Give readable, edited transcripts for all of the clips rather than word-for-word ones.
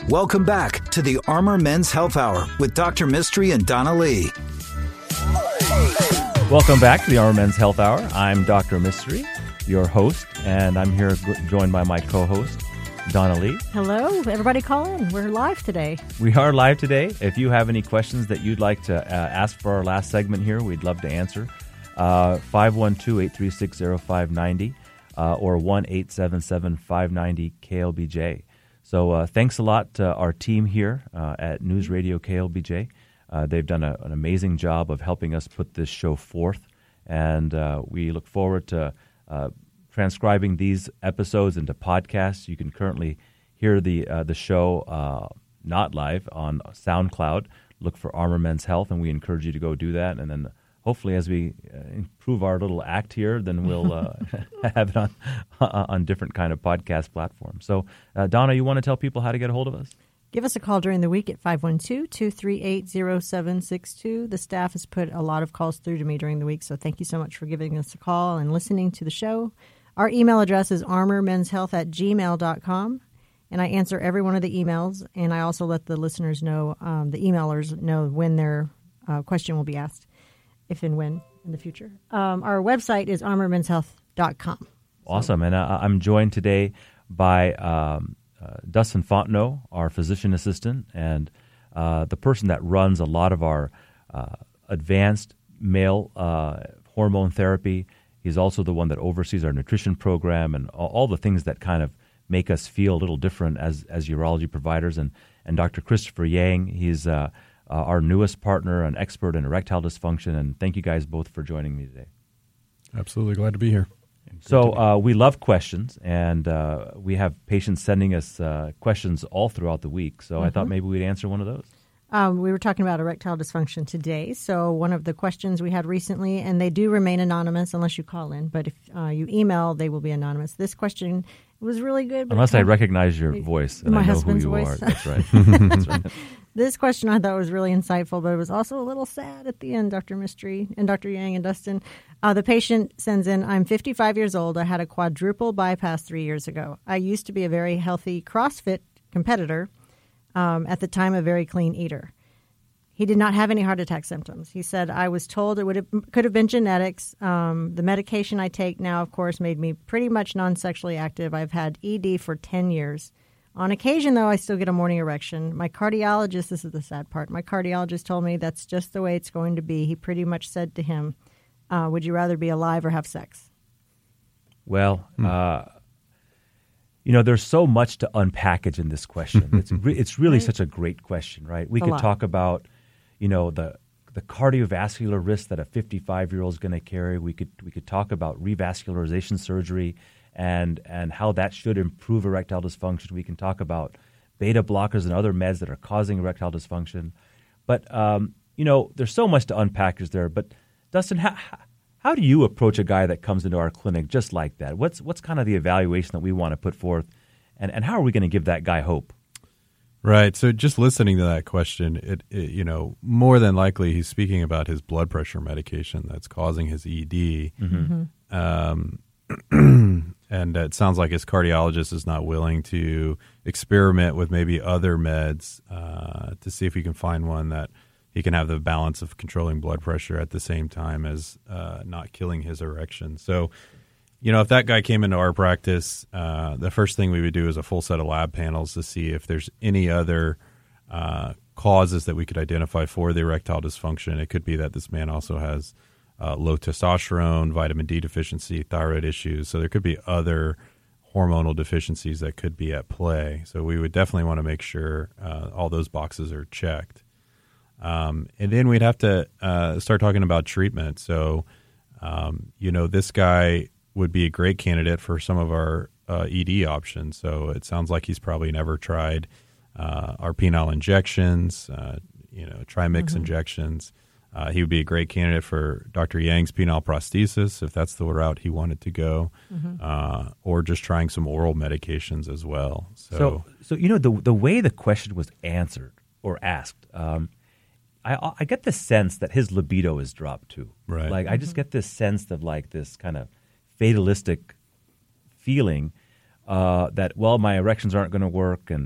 Welcome back to the Armor Men's Health Hour with Dr. Mystery and Donna Lee. Welcome back to the Armor Men's Health Hour. I'm Dr. Mystery, your host, and I'm here joined by my co-host, Donna Lee. Hello, everybody call in. We're live today. We are live today. If you have any questions that you'd like to ask for our last segment here, we'd love to answer. 512-836-0590 or 1-877-590-KLBJ. So thanks a lot to our team here at News Radio KLBJ. They've done an amazing job of helping us put this show forth, and we look forward to transcribing these episodes into podcasts. You can currently hear the show not live on SoundCloud. Look for Armor Men's Health, and we encourage you to go do that. And then hopefully as we improve our little act here, then we'll have it on different kind of podcast platforms. So, Donna, you want to tell people how to get a hold of us? Give us a call during the week at 512-238-0762. The staff has put a lot of calls through to me during the week, so thank you so much for giving us a call and listening to the show. Our email address is armormenshealth@gmail.com, and I answer every one of the emails, and I also let the listeners know, the emailers know when their question will be asked, if and when in the future. Our website is armormenshealth.com. Awesome, and I'm joined today by Dustin Fontenot, our physician assistant, and the person that runs a lot of our advanced male hormone therapy. He's also the one that oversees our nutrition program and all the things that kind of make us feel a little different as urology providers. And Dr. Christopher Yang, he's our newest partner, an expert in erectile dysfunction. And thank you guys both for joining me today. Absolutely glad to be here. So we love questions, and we have patients sending us questions all throughout the week. So I thought maybe we'd answer one of those. We were talking about erectile dysfunction today. So one of the questions we had recently, and they do remain anonymous unless you call in, but if you email, they will be anonymous. This question was really good. But unless I recognize your voice and my I know husband's who you voice. are. That's right. That's right. This question I thought was really insightful, but it was also a little sad at the end, Dr. Mystery and Dr. Yang and Dustin. The patient sends in, I'm 55 years old. I had a quadruple bypass 3 years ago. I used to be a very healthy CrossFit competitor, at the time a very clean eater. He did not have any heart attack symptoms. He said, I was told could have been genetics. The medication I take now, of course, made me pretty much non-sexually active. I've had ED for 10 years. On occasion, though, I still get a morning erection. My cardiologist, this is the sad part, my cardiologist told me that's just the way it's going to be. He pretty much said to him, would you rather be alive or have sex? Well, there's so much to unpackage in this question. It's really such a great question, right? We could talk about, the cardiovascular risk that a 55-year-old is going to carry. We could talk about revascularization surgery and how that should improve erectile dysfunction. We can talk about beta blockers and other meds that are causing erectile dysfunction. But, there's so much to unpack there. But, Dustin, how do you approach a guy that comes into our clinic just like that? What's kind of the evaluation that we want to put forth, and how are we going to give that guy hope? Right. So just listening to that question, it more than likely he's speaking about his blood pressure medication that's causing his ED. And it sounds like his cardiologist is not willing to experiment with maybe other meds to see if he can find one that he can have the balance of controlling blood pressure at the same time as not killing his erection. So, if that guy came into our practice, the first thing we would do is a full set of lab panels to see if there's any other causes that we could identify for the erectile dysfunction. It could be that this man also has low testosterone, vitamin D deficiency, thyroid issues. So there could be other hormonal deficiencies that could be at play. So we would definitely want to make sure all those boxes are checked. And then we'd have to start talking about treatment. So, this guy would be a great candidate for some of our ED options. So it sounds like he's probably never tried our penile injections, trimix injections. He would be a great candidate for Dr. Yang's penile prosthesis if that's the route he wanted to go, or just trying some oral medications as well. So the way the question was answered or asked, I get the sense that his libido is dropped too. Right. Like I just get this sense of like this kind of fatalistic feeling that my erections aren't going to work,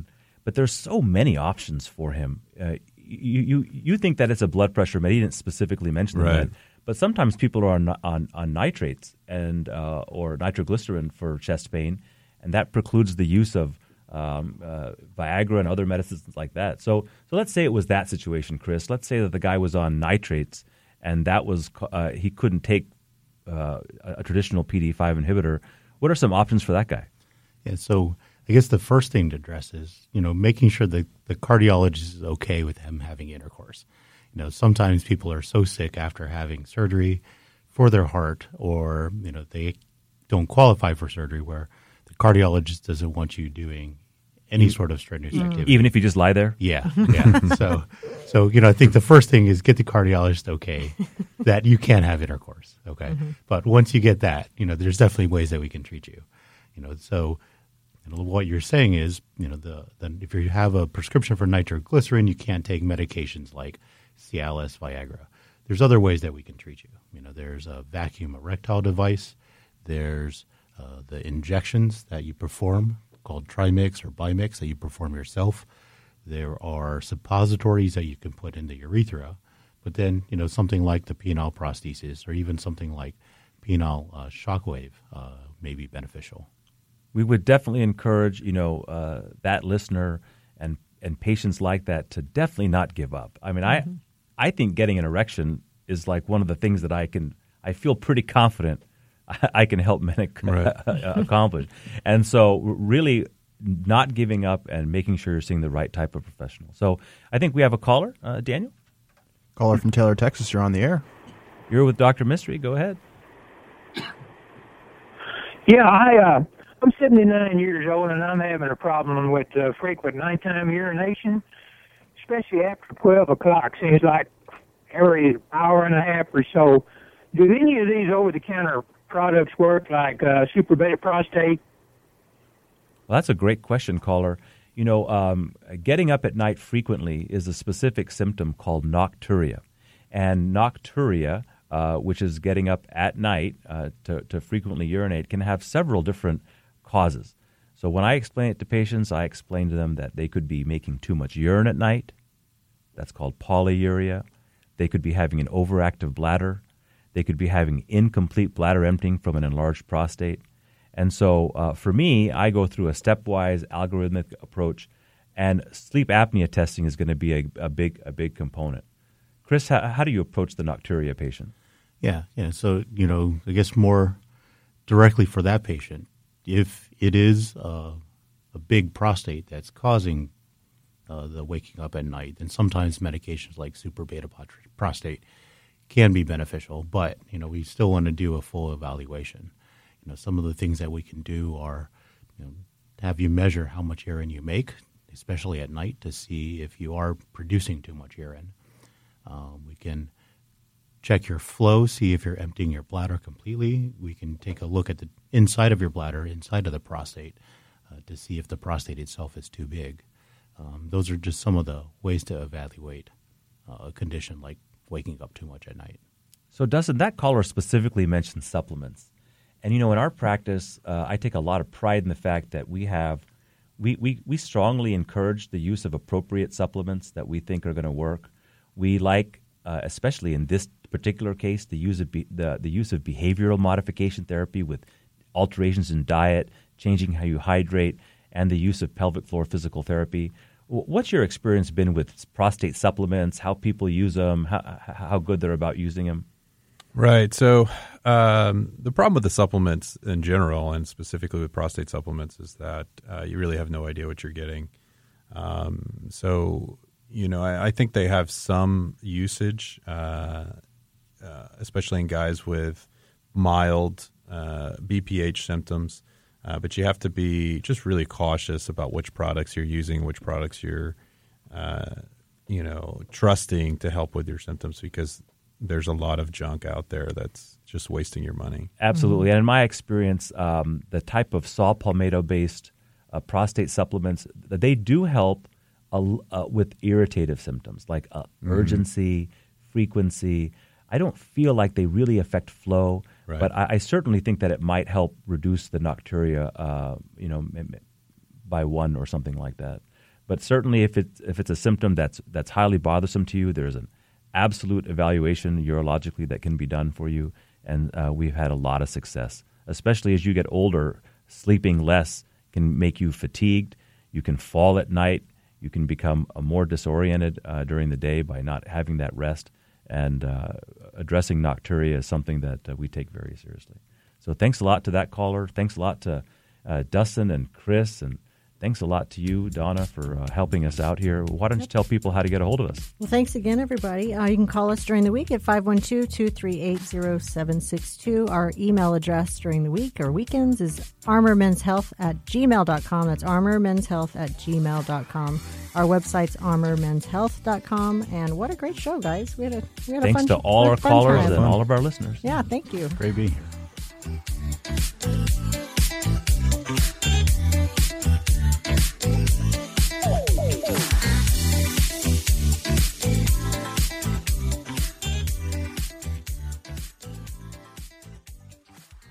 but there's so many options for him. You think that it's a blood pressure med. He didn't specifically mention the med, but sometimes people are on nitrates and or nitroglycerin for chest pain, and that precludes the use of Viagra and other medicines like that. So let's say it was that situation, Chris. Let's say that the guy was on nitrates, and that was he couldn't take a traditional PDE5 inhibitor. What are some options for that guy? Yeah, so I guess the first thing to address is, making sure that the cardiologist is okay with him having intercourse. Sometimes people are so sick after having surgery for their heart, or, they don't qualify for surgery, where the cardiologist doesn't want you doing any sort of strenuous activity. Even if you just lie there? Yeah. So I think the first thing is get the cardiologist okay that you can have intercourse. Okay. Mm-hmm. But once you get that, there's definitely ways that we can treat you. So what you're saying is, if you have a prescription for nitroglycerin, you can't take medications like Cialis, Viagra. There's other ways that we can treat you. There's a vacuum erectile device. There's the injections that you perform called Trimix or Bimix that you perform yourself. There are suppositories that you can put in the urethra. But then, something like the penile prosthesis or even something like penile shockwave may be beneficial. We would definitely encourage, that listener and patients like that to definitely not give up. I mean, I think getting an erection is like one of the things that I feel pretty confident I can help men accomplish. And so really not giving up and making sure you're seeing the right type of professional. So I think we have a caller, Daniel. Caller from Taylor, Texas. You're on the air. You're with Dr. Mystery. Go ahead. Yeah, I'm 79 years old, and I'm having a problem with frequent nighttime urination, especially after 12 o'clock. Seems like every hour and a half or so. Do any of these over-the-counter products work, like Super Beta Prostate? Well, that's a great question, caller. Getting up at night frequently is a specific symptom called nocturia. And nocturia, which is getting up at night to frequently urinate, can have several different causes. So when I explain it to patients, I explain to them that they could be making too much urine at night. That's called polyuria. They could be having an overactive bladder. They could be having incomplete bladder emptying from an enlarged prostate. And so for me, I go through a stepwise algorithmic approach, and sleep apnea testing is going to be a big component. Chris, how do you approach the nocturia patient? Yeah. So, I guess more directly for that patient, if it is a big prostate that's causing the waking up at night, then sometimes medications like Super Beta Prostate can be beneficial, but, we still want to do a full evaluation. Some of the things that we can do are, have you measure how much urine you make, especially at night, to see if you are producing too much urine. We can check your flow, see if you're emptying your bladder completely. We can take a look at the inside of your bladder, inside of the prostate, to see if the prostate itself is too big. Those are just some of the ways to evaluate a condition like waking up too much at night. So doesn't that caller specifically mention supplements? And, in our practice, I take a lot of pride in the fact that we strongly encourage the use of appropriate supplements that we think are going to work. We like, especially in this particular case, the use of behavioral modification therapy with alterations in diet, changing how you hydrate, and the use of pelvic floor physical therapy. What's your experience been with prostate supplements, how people use them, how good they're about using them? Right. So the problem with the supplements in general, and specifically with prostate supplements, is that you really have no idea what you're getting. I think they have some usage, especially in guys with mild BPH symptoms. But you have to be just really cautious about which products you're using, which products you're, trusting to help with your symptoms, because there's a lot of junk out there that's just wasting your money. Absolutely. And in my experience, the type of saw palmetto-based prostate supplements, they do help with irritative symptoms like urgency, frequency. I don't feel like they really affect flow, right. But I certainly think that it might help reduce the nocturia, by 1 or something like that. But certainly, if it's a symptom that's highly bothersome to you, there's an absolute evaluation urologically that can be done for you, and we've had a lot of success. Especially as you get older, sleeping less can make you fatigued. You can fall at night. You can become more disoriented during the day by not having that rest. And addressing nocturia is something that we take very seriously. So thanks a lot to that caller. Thanks a lot to Dustin and Chris, and thanks a lot to you, Donna, for helping us out here. Why don't you tell people how to get a hold of us? Well, thanks again, everybody. You can call us during the week at 512-238-0762. Our email address during the week or weekends is armormenshealth@gmail.com. That's armormenshealth@gmail.com. Our website's armormenshealth.com. And what a great show, guys. We had a Thanks fun to all our fun callers time. and all of our listeners. Yeah, thank you. Great being here.